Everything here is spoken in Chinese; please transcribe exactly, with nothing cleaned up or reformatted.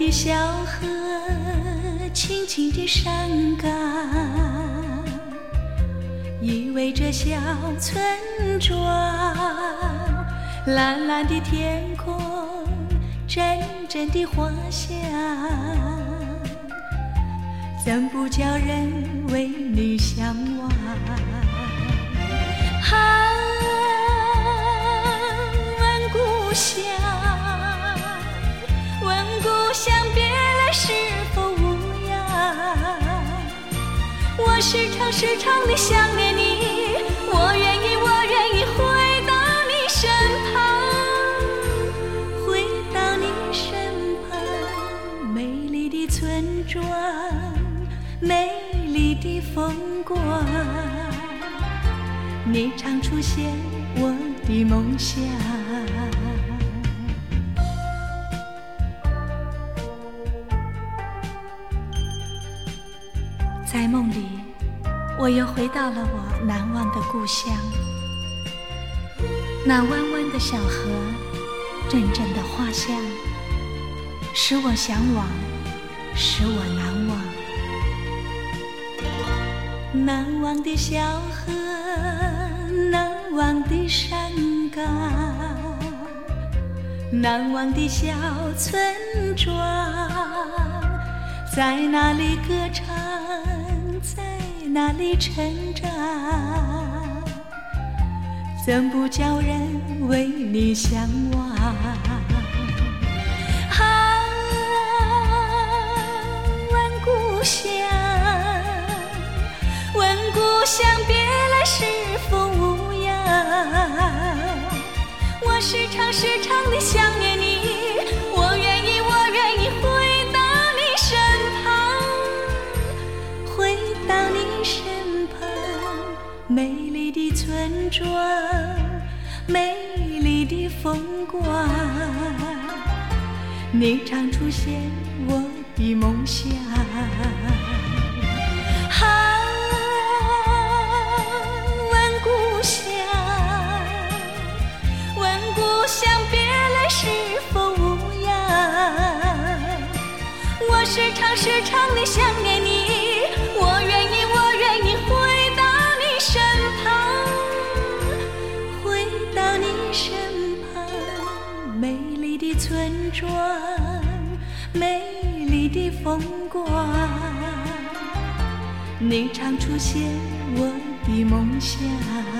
的小河轻轻地闪嘎，依偎着小村庄，蓝蓝的天空，阵阵的花香，怎不叫人为你向往？啊，问故乡，问故乡，别来是否无恙？我时常时常地想念你，我愿意，我愿意回到你身旁，回到你身旁。美丽的村庄，美丽的风光，你常出现我的梦想。在梦里，我又回到了我难忘的故乡。那弯弯的小河，阵阵的花香，使我向往，使我难忘。难忘的小河，难忘的山岗，难忘的小村庄，在哪里歌唱，在哪里成长，怎不叫人为你向往？啊，问故乡，问故乡，别来是否无恙？我时常时常地想念你，我愿意，我愿意回到你身旁，回到你身旁。美丽的村庄，美丽的风光，你常出现我的梦想。啊，问故乡，问故乡，别来是否无恙？我时常时常地想念你，我愿意，我愿意回到你身旁，回到你身旁。美丽的村庄，美丽的风光，你常出现我的梦想。